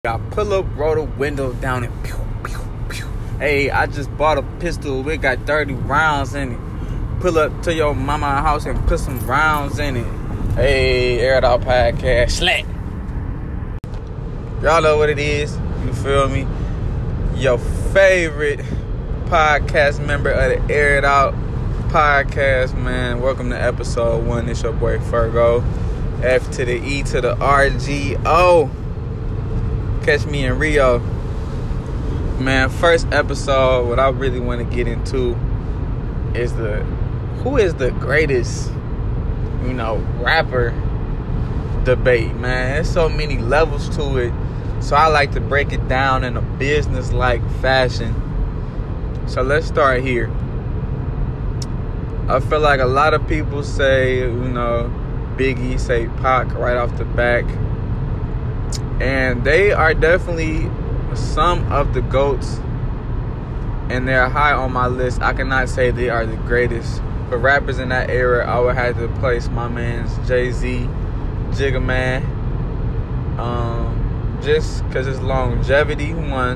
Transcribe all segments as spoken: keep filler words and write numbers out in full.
I pull up, roll the window down, and pew, pew, pew. Hey, I just bought a pistol. We got thirty rounds in it. Pull up to your mama's house and put some rounds in it. Hey, Air It Out Podcast. Slack. Y'all know what it is. You feel me? Your favorite podcast member of the Air It Out Podcast, man. Welcome to episode one. It's your boy Fergo. F to the E to the R G O. Catch me in Rio. Man, first episode, what I really want to get into is the who is the greatest, you know, rapper debate, man. There's so many levels to it. So I like to break it down in a business-like fashion. So let's start here. I feel like a lot of people say, you know, Biggie, say Pac right off the back. And they are definitely some of the GOATs, and they're high on my list. I cannot say they are the greatest. For rappers in that era, I would have to place my man's Jay-Z, Jigga Man. Um, just because his longevity, one.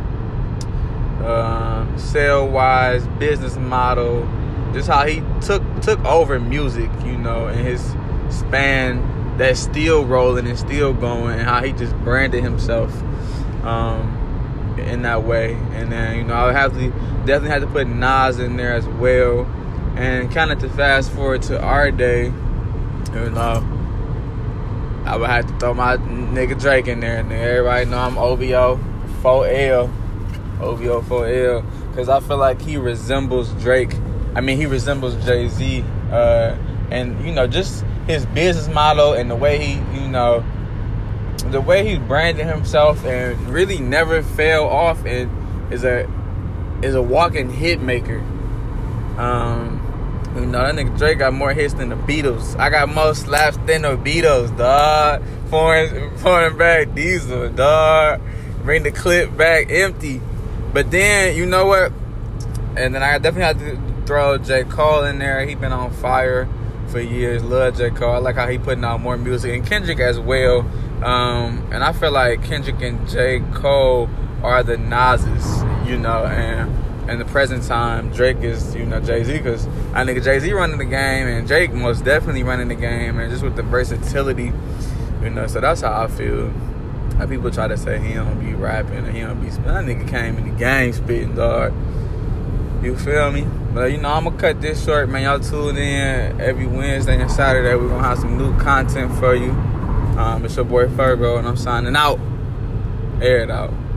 Um, sale-wise, business model. Just how he took took over music, you know, in his span that's still rolling and still going, and how he just branded himself um, in that way. And then, you know, I would have to definitely have to put Nas in there as well. And kind of to fast forward to our day, you know, I would have to throw my nigga Drake in there. And everybody know I'm O V O four L. O V O four L. Because I feel like he resembles Drake. I mean, he resembles Jay-Z. Uh, and, you know, just his business model and the way he, you know, the way he branded himself and really never fell off and is a is a walking hit maker. Um, you know, that nigga Drake got more hits than the Beatles. I got more slaps than the Beatles, dog. Pouring, pouring back Diesel, dog. Bring the clip back empty. But then, you know what? And then I definitely have to throw J. Cole in there. He been on fire for years. Love J. Cole. I like how he putting out more music, and Kendrick as well. Um, and I feel like Kendrick and J. Cole are the Nas's, you know. And in the present time, Drake is, you know, Jay-Z, because I think Jay-Z running the game, and Drake most definitely running the game, and just with the versatility, you know. So that's how I feel. Like, people try to say he don't be rapping and he don't be spitting. That nigga came in the game spitting, dog. You feel me? But, you know, I'm going to cut this short, man. Y'all tune in every Wednesday and Saturday. We're going to have some new content for you. Um, it's your boy Fergo, and I'm signing out. Air It Out.